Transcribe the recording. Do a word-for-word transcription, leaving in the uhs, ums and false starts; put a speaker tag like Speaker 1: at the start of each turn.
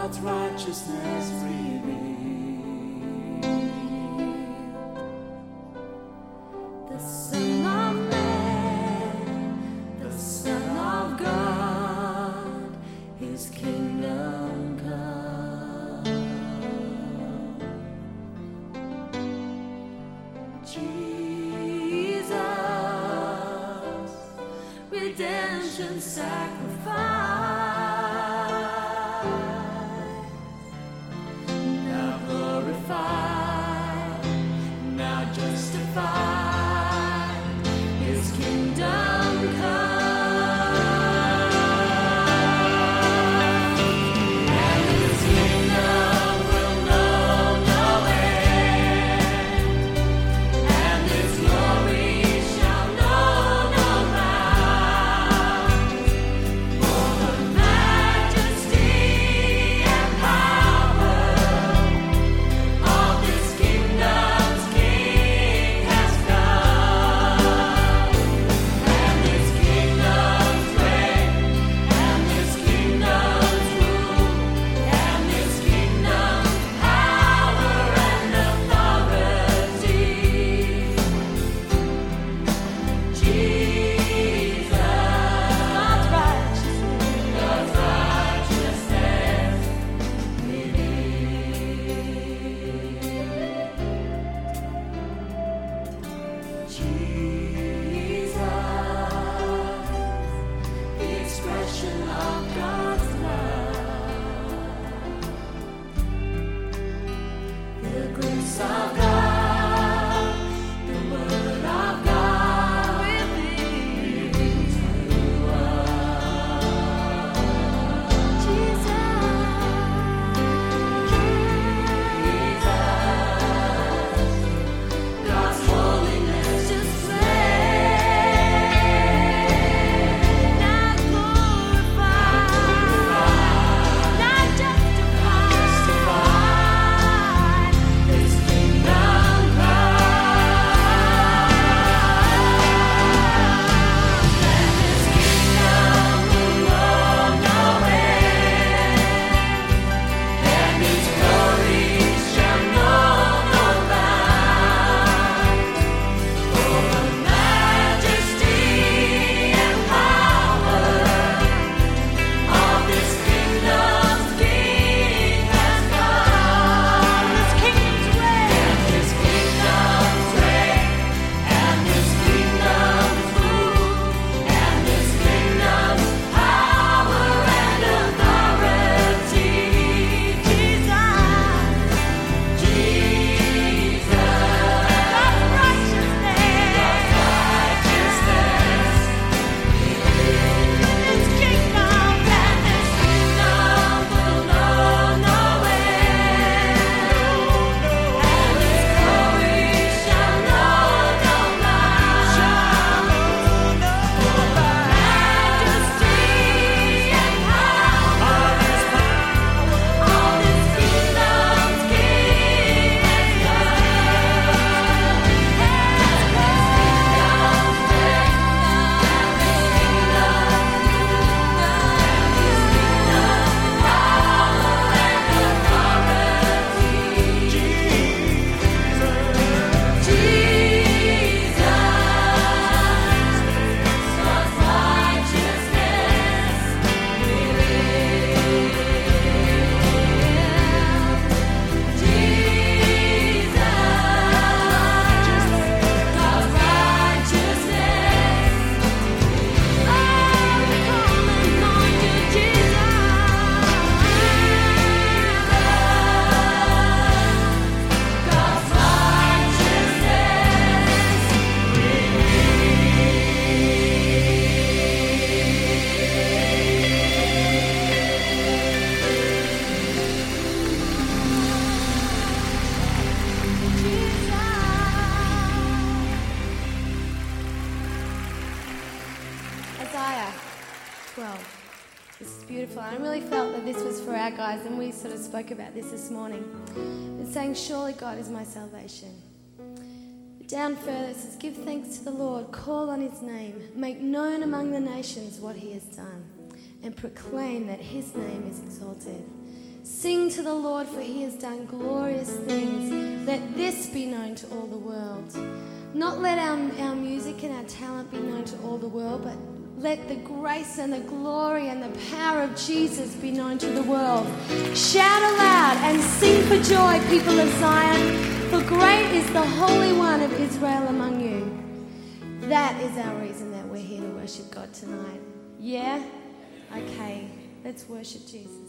Speaker 1: God's righteousness revealed. The Son of Man, the Son of God, His kingdom come. Jesus, redemption sacrifice.
Speaker 2: I really felt that this was for our guys, and we sort of spoke about this this morning. It's saying, surely God is my salvation. But down further it says, give thanks to the Lord, call on his name, make known among the nations what he has done, and proclaim that his name is exalted. Sing to the Lord, for he has done glorious things. Let this be known to all the world. Not let our, our music and our talent be known to all the world, but let the grace and the glory and the power of Jesus be known to the world. Shout aloud and sing for joy, people of Zion, for great is the Holy One of Israel among you. That is our reason that we're here to worship God tonight. Yeah? Okay, let's worship Jesus.